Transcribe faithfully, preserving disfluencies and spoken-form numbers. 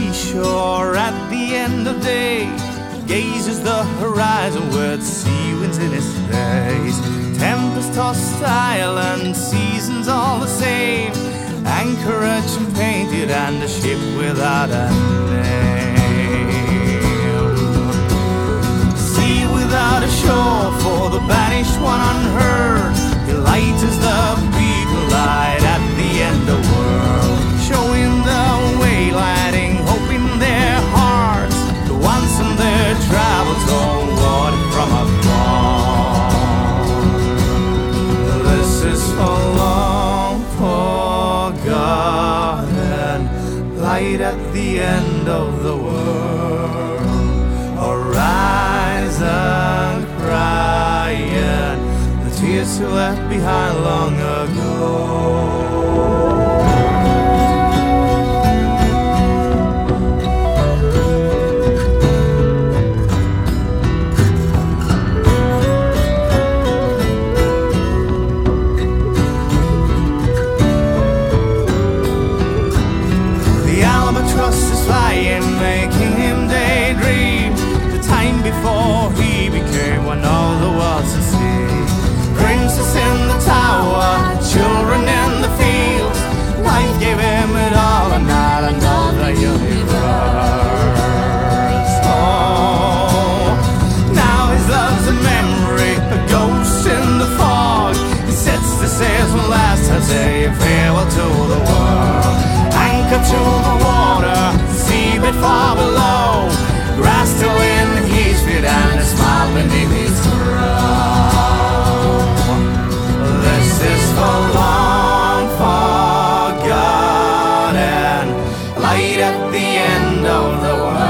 seashore at the end of day, gazes the horizon with sea winds in his face. Tempest-tossed island, seasons all the same, anchorage painted and a ship without a name. Sea without a shore for the banished one unheard, he lights as the beacon light at the end of the world, showing the way, lighting hope in their hearts, the ones on their travels home, water from afar. This is for long forgotten, light at the end of the world, horizon crying, the tears you left behind long ago. Making him daydream the time before he became one of the world's to see. Princess in the tower, children in the fields, life gave him it all and not another universe. Oh, now his love's a memory, a ghost in the fog. He sets the sails one last time, saying farewell to the world. Anchor to the water, seabed far below, grass still in his feet and a smile beneath his brow. This is for long forgotten, light at the end of the world.